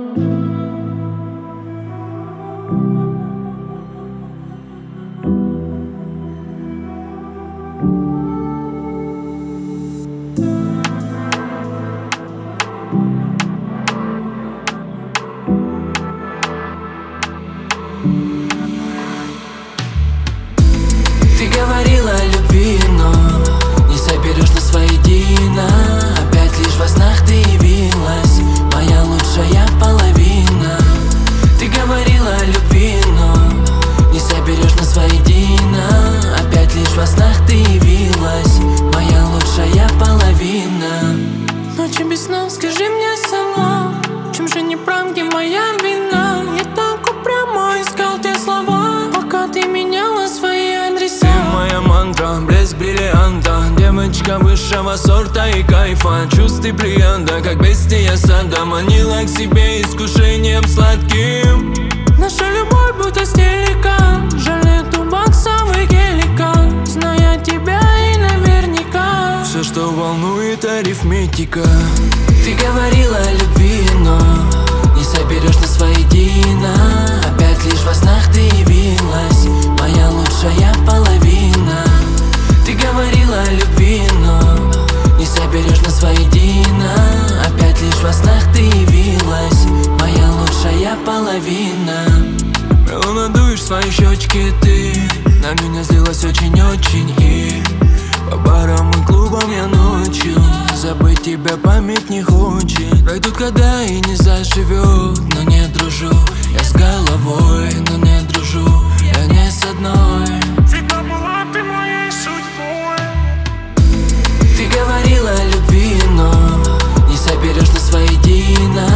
Ты говорила о любви, но не соберешь нас воедино. Опять лишь во снах ты явилась, моя лучшая половина. Ты говорила о любви, но не соберешь нас воедино. Опять лишь во снах ты явилась, моя лучшая половина. Ночи без сна, скажи мне сама, в чем же не прав, где моя вина? Я так упрямо искал те слова, пока ты меняла свои адреса. Ты моя мантра, блеск бриллианта, девочка высшего сорта и кайфа. Чувств бриллианта, как бестия сада, манила к себе искушением сладким. Наша любовь будто стелика, жаль нету боксовых гелика. Зная тебя и наверняка все, что волнует, арифметика. Ты говорила о любви, но не соберешь нас воедино. Опять лишь во снах ты явилась, моя лучшая половина. Ты говорила о любви, но не соберешь нас воедино. Опять лишь во снах ты явилась, моя лучшая половина. Надуешь свои щечки ты, на меня злилась очень-очень. И по барам и клубам я ночью, забыть тебя память не хочет. Пройдут года и не заживет, но не дружу я с головой, но не дружу я не с одной. всегда была ты моей судьбой. Ты говорила о любви, но не соберешь нас воедино.